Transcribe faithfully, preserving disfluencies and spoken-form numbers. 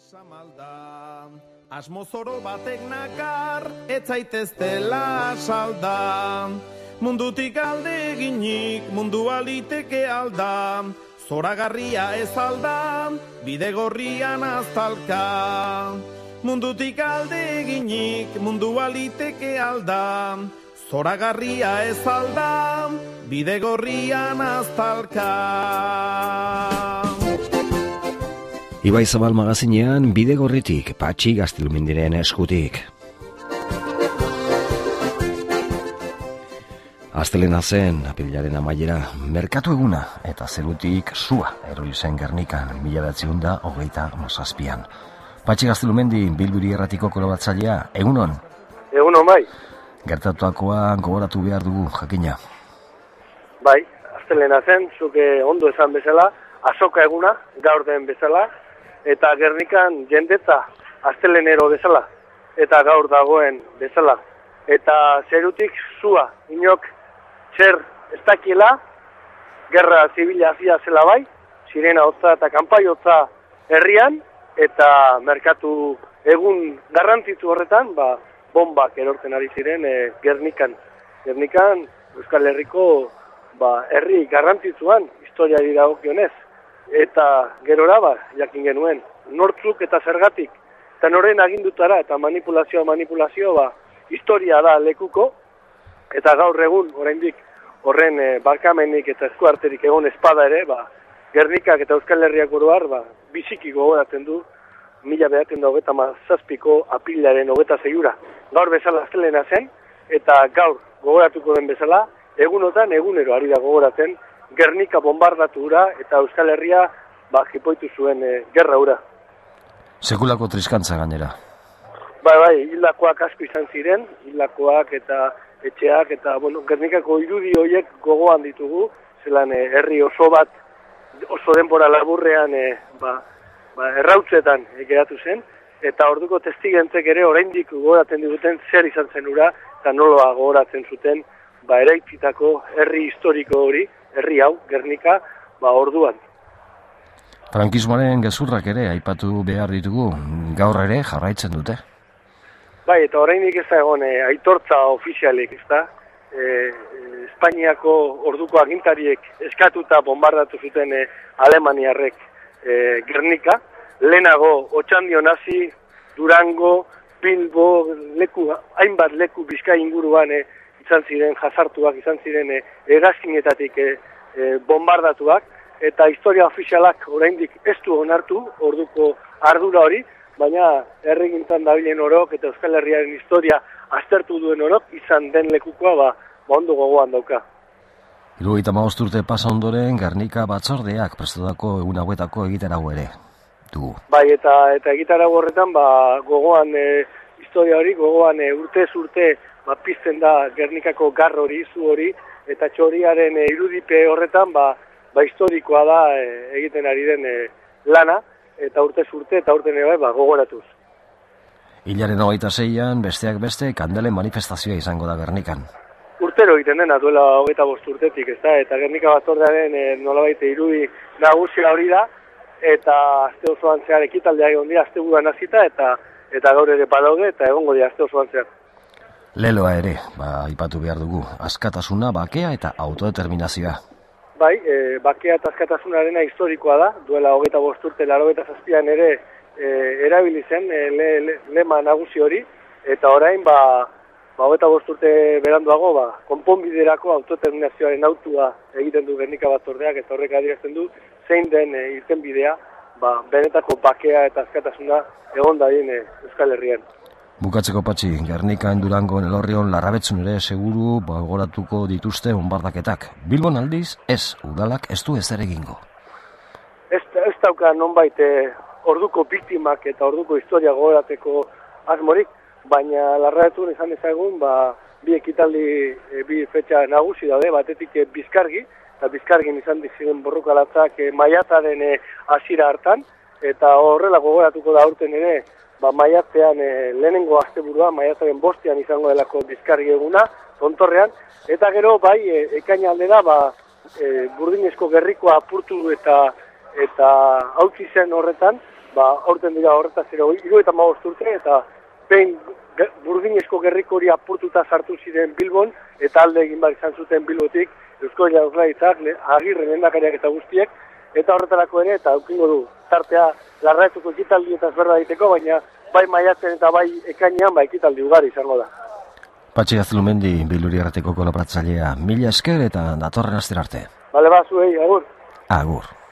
Samalda, asmozoro batek nakar, ez zaiteztela salda. Mundutik alde ginik, mundu aliteke alda. Zoragarria ez alda, bide gorrian aztalka. Mundutik alde ginik, mundu aliteke alda. Zoragarria ez alda, bide gorrian aztalka. Ibai Zabal magazinean Bidegorritik, Patxi Gaztelumendiren eskutik. Astelena zen, apirilaren amaiera, merkatu eguna eta zerutik sua erori zen Gernikan, mila bederatziehun eta hogeita hamazazpian. Patxi Gaztelumendi, Bilburi Erratiko kolaboratzailea, egunon? Egunon, bai. Gertatuakoa gogoratu behar dugu, jakina. Bai, astelena zen, zuke ondo esan bezala, azoka eguna, gaur den bezala, eta Gernikan jendetza astelenero bezala, eta gaur dagoen bezala. Eta zerutik zua, inok txer ez dakiela, gerra zibila zia zela bai, sirena hotza eta kanpai hotza herrian, eta merkatu egun garrantzitsu horretan, ba, bombak erortzen ari ziren e, Gernikan. Gernikan Euskal Herriko ba, herri garrantzitsuan, historiari dagokionez. Eta gerora ba, jakin genuen, nortzuk eta zergatik, eta noren agindutara, eta manipulazioa manipulazio, ba, historia da lekuko, eta gaur egun, oraindik horren e, barkamenik eta eskuarterik egon espada ere, ba, Gernikak eta Euskal Herriak oroar, ba, biziki gogoratzen du, mila behatzen da hogeta mazazpiko apilaren hogeta zeiura. Gaur bezala astelena zen, eta gaur gogoratuko den bezala, egunotan egunero ari da gogoratzen, Gernika bombardatu ura eta Euskal Herria ba, jipoitu zuen e, gerra ura. Sekulako triskantza gainera. Bai, bai, hildakoak asko izan ziren, hildakoak eta etxeak, eta bueno, Gernikako irudi horiek gogoan ditugu, zelan e, herri oso bat, oso denbora laburrean e, ba, ba, errautzetan e, geratu zen, eta orduko testigentzek ere oraindik gogoratzen diguten zer izan zen ura, eta noloa gogoratzen zuten ba, eraitzitako herri historiko hori, herri hau, Gernika, ba, orduan. Frankismoaren gezurrak ere aipatu behar ditugu, gaur ere jarraitzen dute. Bai, eta oraindik ez da egon e, aitortza ofizialik, ez da? E, Espainiako orduko agintariek eskatuta bombardatu zuten e, Alemaniarrek e, Gernika, lehenago Otxandio nazi, Durango, Bilbo, leku, hainbat leku Bizkai inguruan e, izan ziren jasartuak, izan ziren e, hegazkinetatik e, e, bombardatuak, eta historia ofizialak oraindik ez du onartu, orduko ardura hori, baina herrigintzan dabilen orok eta Euskal Herriaren historia aztertu duen orok izan den lekukoa ba, ba ondo gogoan dauka. Hirurogeita hamabost urte pasa ondoren Gernika batzordeak prestatutako egun hauetako egitarago ere dugu. Bai, eta eta egitarago horretan ba, gogoan e, historia hori, gogoan e, urtez urte ba, pizten da Gernikako gar hori, zu hori, eta txoriaren e, irudipe horretan ba, ba historikoa da e, egiten ari den e, lana, eta urtez urte eta urte nire ba, gogoratuz. Hilaren hogeita zeian, besteak beste, kandelen manifestazioa izango da Gernikan. Urtero egiten dena duela hogeita bost urtetik, ez da, eta Gernika batzordearen e, nolabait irudi nagusia hori da, eta aste osoan zehar ekitaldeak egon dira, aste buruan hasita eta eta gaur ere badaude, eta egongo dira aste osoan zehar. Leloa ere, ba, aipatu behar dugu, askatasuna, bakea eta autodeterminazioa. Bai, e, bakea eta askatasunarena historikoa da, duela hogeita bost urte, laurogeita zazpian ere e, erabili zen e, le, le, lema nagusi hori, eta orain ba, ba hogeita bost urte beranduago, ba, konponbiderako autodeterminazioaren autua egiten du Gernika batzordeak, eta horrek adierazten du zein den e, irtenbidea, ba, benetako bakea eta askatasuna egon dadin e, Euskal Herrian. Bukatzeko Patxi, Gernikan, Durangon, Elorrion, Larrabetzun ere seguru gogoratuko dituzte onbardaketak. Bilbon aldiz, ez, udalak ez du ezer egingo. Ez, ez dauka nonbait e, orduko biktimak eta orduko historia gogorateko asmorik, baina Larrabetzun izan dezagun, ba, bi ekitaldi, e, bi fetxa nagusi daude, batetik e, Bizkargi, eta Bizkargin izan diziren borrokalatzak e, maiatzaren e, hasiera hartan, eta horrela gogoratuko da aurten ere, ba, maiatzean e, lehenengo asteburua, maiatzaren bostean izango delako Bizkargi eguna, tontorrean, eta gero bai e, ekaina aldera ba, e, burdinezko gerrikoa apurtu eta eta hautzi zen horretan, ba, aurten dira horretaz ere, hiru eta hamabost urte, eta behin Burdinezko gerriko hori apurtuta sartu ziren Bilbon, eta alde egin behar izan zuten Bilbotik, Eusko Jaurlaritzak, Agirre lehendakariak eta guztiek, eta horretarako ere, eta aukingo du, tartea larraetuko ekitaldi eta ezberda egiteko, baina bai maiatzen eta bai ekainean, bai ekitaldi ugari izango da. Patxi Gaztelumendi, Bilburi Erratiko kolaboratzailea, mila esker eta datorren astera arte. Bale, ba, zuei, agur. Agur.